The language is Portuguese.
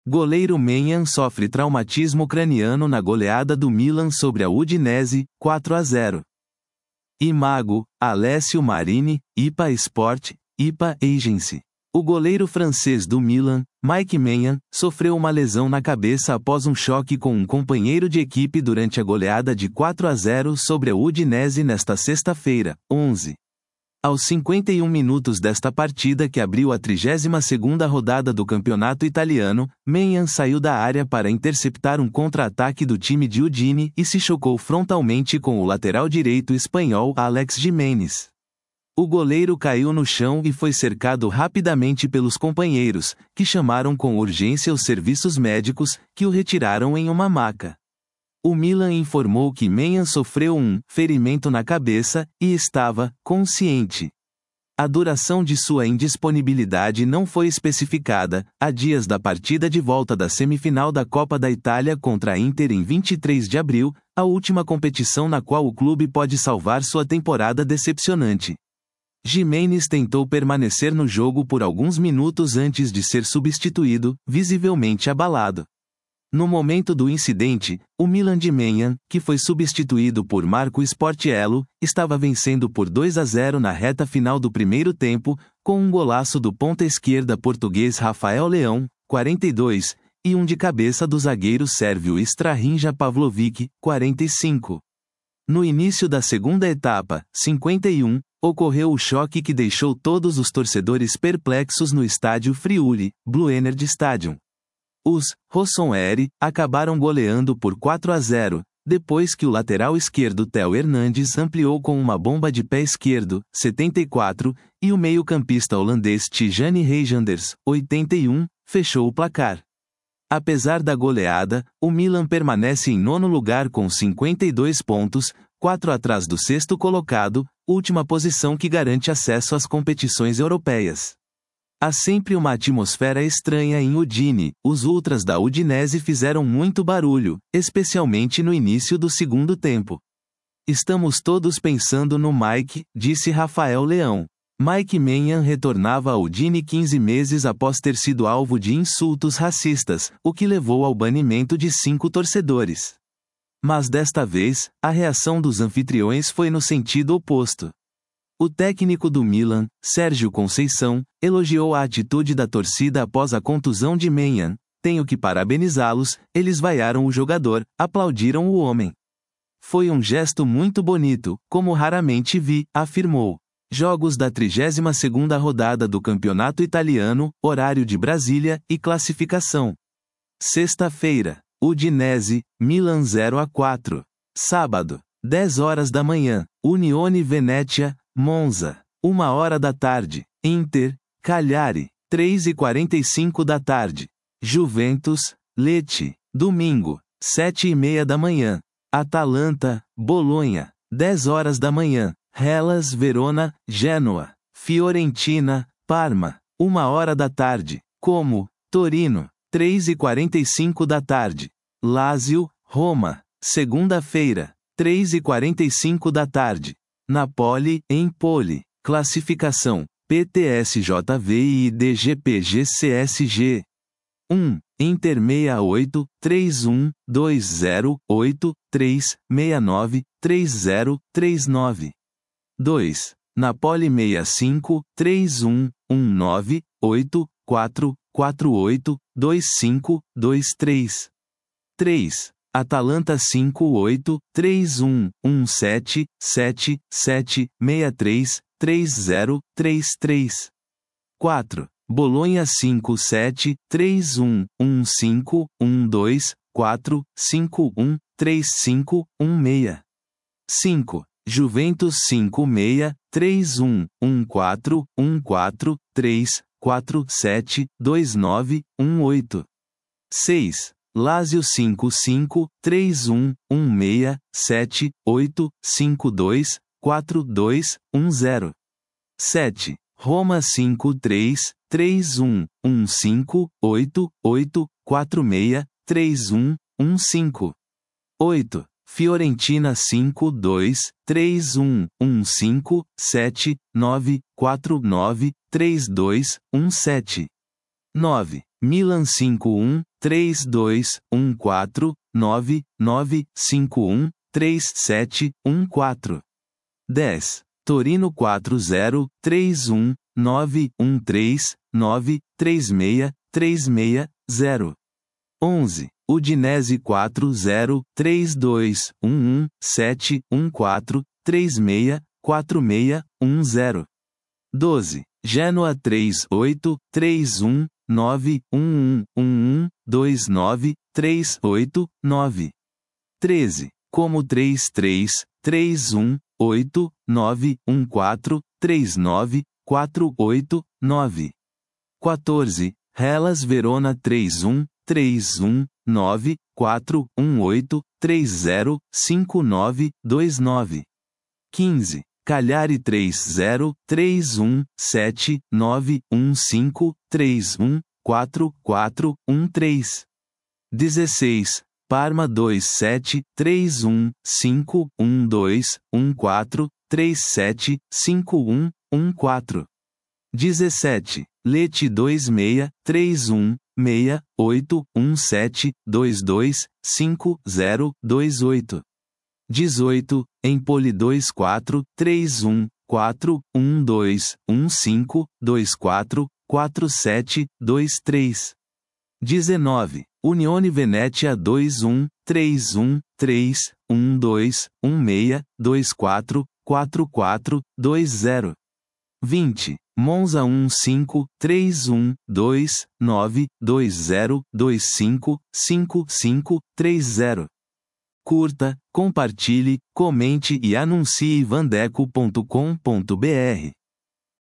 Goleiro Maignan sofre traumatismo craniano na goleada do Milan sobre a Udinese, 4-0. Imago, Alessio Marini, IPA Sport, IPA Agency. O goleiro francês do Milan, Mike Maignan, sofreu uma lesão na cabeça após um choque com um companheiro de equipe durante a goleada de 4-0 sobre a Udinese nesta sexta-feira, 11. Aos 51 minutos desta partida que abriu a 32ª rodada do campeonato italiano, Maignan saiu da área para interceptar um contra-ataque do time de Udine e se chocou frontalmente com o lateral direito espanhol Alex Giménez. O goleiro caiu no chão e foi cercado rapidamente pelos companheiros, que chamaram com urgência os serviços médicos, que o retiraram em uma maca. O Milan informou que Maignan sofreu um ferimento na cabeça e estava consciente. A duração de sua indisponibilidade não foi especificada, a dias da partida de volta da semifinal da Copa da Itália contra a Inter em 23 de abril, a última competição na qual o clube pode salvar sua temporada decepcionante. Giménez tentou permanecer no jogo por alguns minutos antes de ser substituído, visivelmente abalado. No momento do incidente, o Milan de Maignan, que foi substituído por Marco Sportiello, estava vencendo por 2-0 na reta final do primeiro tempo, com um golaço do ponta-esquerda português Rafael Leão, 42, e um de cabeça do zagueiro sérvio Strahinja Pavlovic, 45. No início da segunda etapa, 51, ocorreu o choque que deixou todos os torcedores perplexos no estádio Friuli, Blue Energy Stadium. Os Rossoneri acabaram goleando por 4-0, depois que o lateral esquerdo Theo Hernandes ampliou com uma bomba de pé esquerdo, 74, e o meio-campista holandês Tijani Reijnders, 81, fechou o placar. Apesar da goleada, o Milan permanece em nono lugar com 52 pontos, 4 atrás do sexto colocado, última posição que garante acesso às competições europeias. Há sempre uma atmosfera estranha em Udine, os ultras da Udinese fizeram muito barulho, especialmente no início do segundo tempo. Estamos todos pensando no Mike, disse Rafael Leão. Mike Maignan retornava a Udine 15 meses após ter sido alvo de insultos racistas, o que levou ao banimento de 5 torcedores. Mas desta vez, a reação dos anfitriões foi no sentido oposto. O técnico do Milan, Sérgio Conceição, elogiou a atitude da torcida após a contusão de Maignan. Tenho que parabenizá-los, eles vaiaram o jogador, aplaudiram o homem. Foi um gesto muito bonito, como raramente vi, afirmou. Jogos da 32ª rodada do Campeonato Italiano, horário de Brasília, e classificação. Sexta-feira, Udinese, Milan 0-4. Sábado, 10 horas da manhã, Unione Venezia, Monza, 1 hora da tarde, Inter, Cagliari, 3h45 da tarde, Juventus, Lecce, domingo, 7h30 da manhã, Atalanta, Bolonha, 10 horas da manhã, Hellas Verona, Gênua, Fiorentina, Parma, 1 hora da tarde, Como, Torino, 3h45 da tarde, Lazio, Roma, segunda-feira, 3h45 da tarde, Napoli, Empoli, classificação, PTSJV e DGPGCSG. 1. Inter 68, 31, 20, 8, 3, 69, 30, 39. 2. Napoli 65, 31, 19, 8, 4, 48, 25, 23. 3. Atalanta 58, 31, 17, 7, 7, 63, 30, 33. 4. Bolonha 57, 31, 15, 12, 4, 51, 35, 16. 5. Juventus 56, 31, 14, 14, 3, 4, 7, 29, 18. 6. Lazio 55, 31, 16, 7, 8, 52, 42, 10. 7. Roma 53, 31, 15, 8, 8, 46, 31, 15. 8. Fiorentina 5, 2, 31, 15, 7, 9, 4, 9, 3, 2, 17. 9. Milan 5-1, 321499513714. 10. Torino 403191393636. 11. Udinese 4032117114364610. 12. Genoa 38319111293889. 13. Como 33318914394889. 14. Hellas Verona 31319418305929. 15. Cagliari 30317915314413. 16. Parma 2731511214375114. 17. Lecce 26316817225028. 18. Empoli 2431411215244723. 19. Unione Venetia 2131311216244420. 20. Monza 15312920255530. Curta, compartilhe, comente e anuncie vandeco.com.br.